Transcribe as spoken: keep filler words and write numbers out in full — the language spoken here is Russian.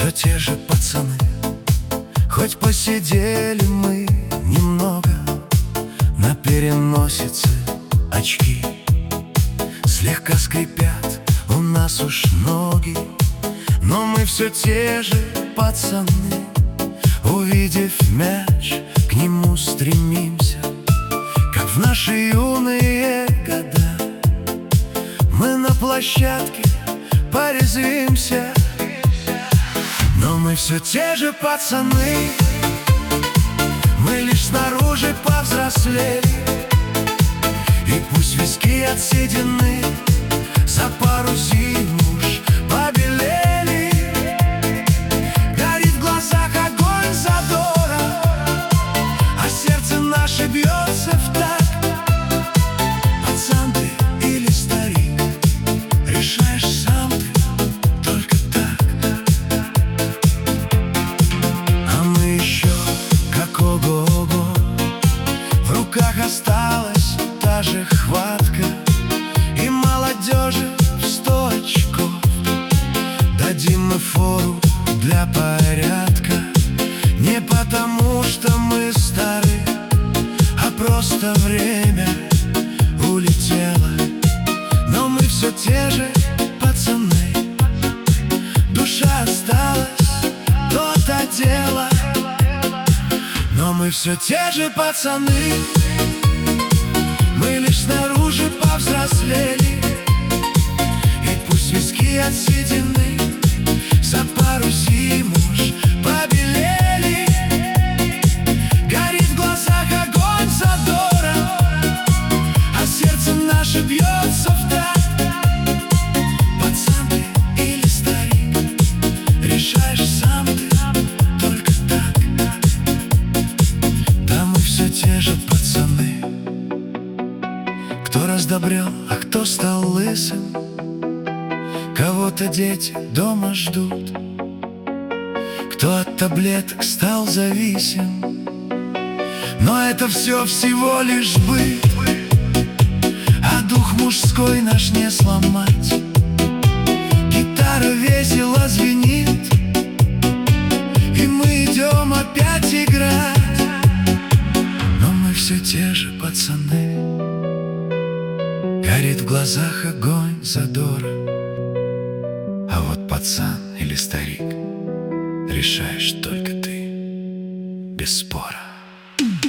все те же пацаны. Хоть посидели мы немного, на переносице очки слегка скрипят у нас уж ноги, но мы все те же пацаны. Увидев мяч, к нему стремимся, как в наши юные года. Мы на площадке порезвимся, но мы все те же пацаны. Мы лишь снаружи повзрослели, и пусть виски отседены, за пару зим уж побелели. Горит в глазах огонь задора, а сердце наше бьется в такт. Пацан ты или старик, решаешь сам ты только так. А мы еще как ого-го, в руках осталась та же хватка, и молодежи в сто очков дадим мы фору для порядка. Не потому, что мы стары, а просто время улетело. Но мы все те же пацаны, душа осталась, то-то дело. Но мы все те же пацаны, мы лишь снаружи повзрослели, и пусть виски отседены, за пару зим уж побелели. Горит в глазах огонь задора, а сердце наше бьется в такт. Пацан ты или старик, решаешь сам ты только так. Да мы все те же пацаны, кто раздобрел, а кто стал лысым. Кого-то дети дома ждут, кто от таблеток стал зависим. Но это все всего лишь быт, а дух мужской наш не сломать. Гитара весело звенит, и мы идем опять играть. Но мы все те же пацаны, горит в глазах огонь задора. А вот пацан или старик, решаешь только ты, без спора.